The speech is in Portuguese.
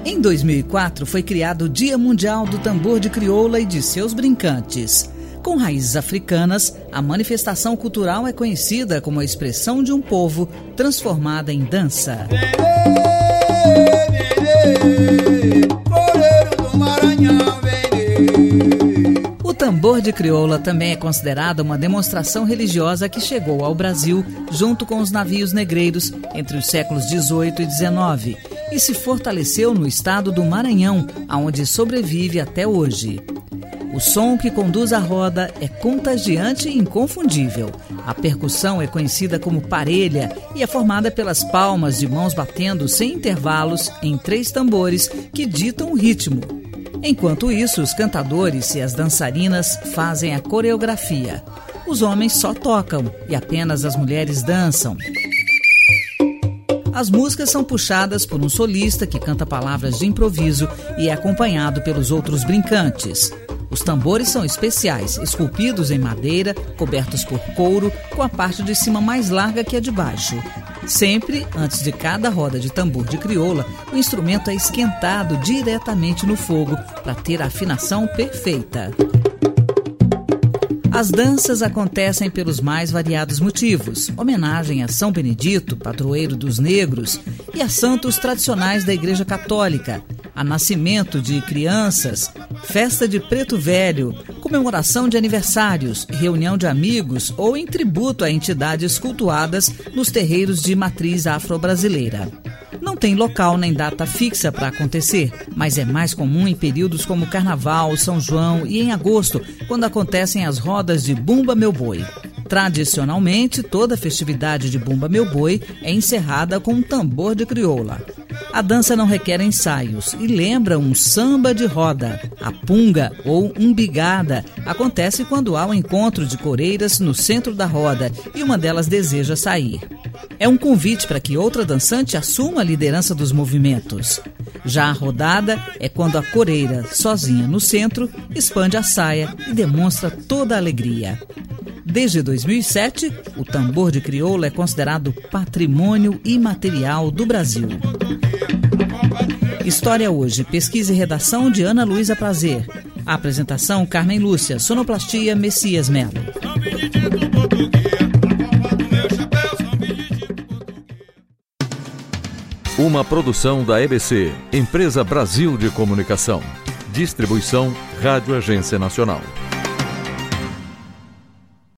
Em 2004, foi criado o Dia Mundial do Tambor de Crioula e de seus brincantes. Com raízes africanas, a manifestação cultural é conhecida como a expressão de um povo transformada em dança. O tambor de crioula também é considerado uma demonstração religiosa que chegou ao Brasil junto com os navios negreiros entre os séculos XVIII e XIX e se fortaleceu no estado do Maranhão, aonde sobrevive até hoje. O som que conduz a roda é contagiante e inconfundível. A percussão é conhecida como parelha e é formada pelas palmas de mãos batendo sem intervalos em 3 tambores que ditam o ritmo. Enquanto isso, os cantadores e as dançarinas fazem a coreografia. Os homens só tocam e apenas as mulheres dançam. As músicas são puxadas por um solista que canta palavras de improviso e é acompanhado pelos outros brincantes. Os tambores são especiais, esculpidos em madeira, cobertos por couro, com a parte de cima mais larga que a de baixo. Sempre, antes de cada roda de tambor de crioula, o instrumento é esquentado diretamente no fogo para ter a afinação perfeita. As danças acontecem pelos mais variados motivos: homenagem a São Benedito, padroeiro dos negros, e a santos tradicionais da Igreja Católica, a nascimento de crianças, festa de preto velho, comemoração de aniversários, reunião de amigos ou em tributo a entidades cultuadas nos terreiros de matriz afro-brasileira. Não tem local nem data fixa para acontecer, mas é mais comum em períodos como Carnaval, São João e em agosto, quando acontecem as rodas de Bumba Meu Boi. Tradicionalmente, toda festividade de Bumba Meu Boi é encerrada com um tambor de crioula. A dança não requer ensaios e lembra um samba de roda. A punga ou umbigada acontece quando há um encontro de coreiras no centro da roda e uma delas deseja sair. É um convite para que outra dançante assuma a liderança dos movimentos. Já a rodada é quando a coreira, sozinha no centro, expande a saia e demonstra toda a alegria. Desde 2007, o tambor de crioula é considerado patrimônio imaterial do Brasil. História Hoje, pesquisa e redação de Ana Luísa Prazer. A apresentação, Carmen Lúcia, sonoplastia, Messias Melo. Uma produção da EBC, Empresa Brasil de Comunicação. Distribuição, Rádio Agência Nacional.